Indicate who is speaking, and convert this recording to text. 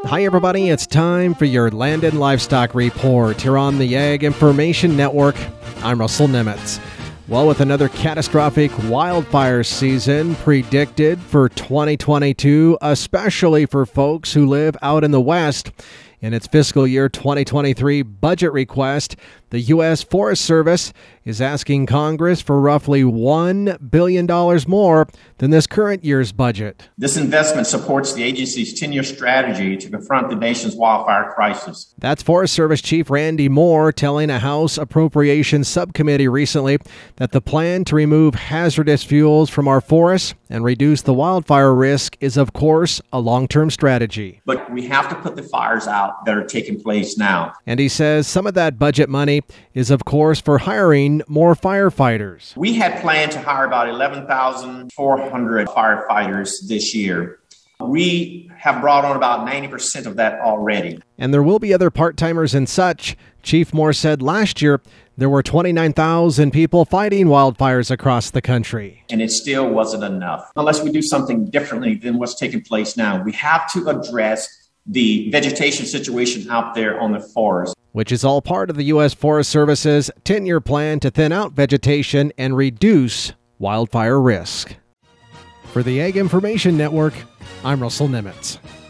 Speaker 1: Hi everybody, it's time for your Land and Livestock Report here on the Ag Information Network. I'm Russell Nemitz. Well, with another catastrophic wildfire season predicted for 2022, especially for folks who live out in the West, in its fiscal year 2023 budget request, the U.S. Forest Service is asking Congress for roughly $1 billion more than this current year's budget.
Speaker 2: This investment supports the agency's 10-year strategy to confront the nation's wildfire crisis.
Speaker 1: That's Forest Service Chief Randy Moore telling a House Appropriations Subcommittee recently that the plan to remove hazardous fuels from our forests and reduce the wildfire risk is, of course, a long-term strategy.
Speaker 2: But we have to put the fires out that are taking place now.
Speaker 1: And he says some of that budget money is, of course, for hiring more firefighters.
Speaker 2: We had planned to hire about 11,400 firefighters this year. We have brought on about 90% of that already.
Speaker 1: And there will be other part-timers and such. Chief Moore said last year there were 29,000 people fighting wildfires across the country.
Speaker 2: And it still wasn't enough. Unless we do something differently than what's taking place now, we have to address the vegetation situation out there on the forest,
Speaker 1: which is all part of the U.S. Forest Service's 10-year plan to thin out vegetation and reduce wildfire risk. For the Ag Information Network, I'm Russell Nemitz.